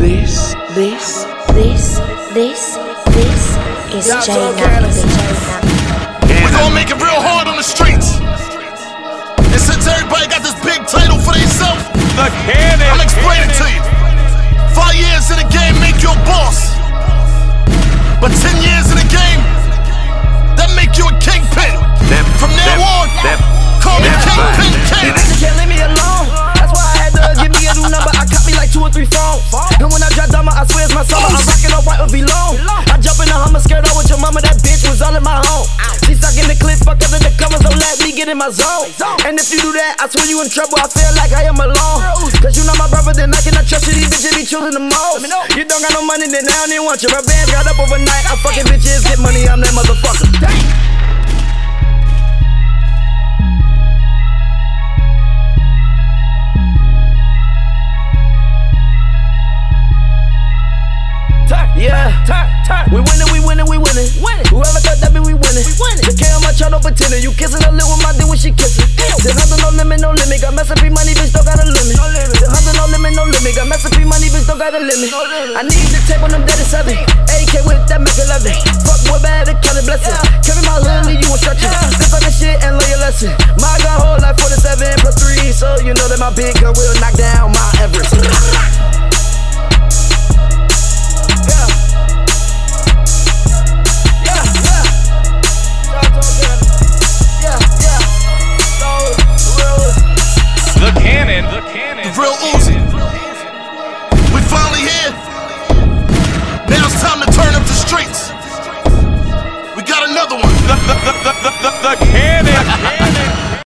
is J-Nap. We gon' make it real hard on the streets. And since everybody got this big title for themselves, I'll explain it to you. 5 years in the game make you a boss, but 10 years in the game, that make you a kingpin. From now on, call me Kingpin Kings. They can't leave me alone. That's why I had to give me a new number. I caught me like 2 or 3 phones. And when I drop down, I swear it's my summer. I'm rocking all white with V-Long. I jump in the Hummer, scared out with your mama. That bitch was all in my home. She stuck in the clip, fuck up in the covers. Don't let me get in my zone. And if you do that, I swear you in trouble. I feel like I am alone. Cause you not my brother, then I cannot trust you. These bitches be choosing the most. You don't got no money, then I don't even want you. My bands got up overnight. I fucking bitches get money. I'm that motherfucker. Yeah, we winning. Whoever thought that we winning. The K on my chart, no pretending. You kissing a lip with my dick when she kissing. 100 no limit. Got recipe money, bitch, don't got a limit. 100 no limit. Got recipe money, bitch, don't got a limit. I need the tape on them dead at 7. AK with that Mac 11. Fuck boy bad, it count a blessing. Carry my hood, leave you on stretcher. This fucking shit and learn your lesson. My gun hold like 47 plus 3, so you know that my big gun will knock down my Everest.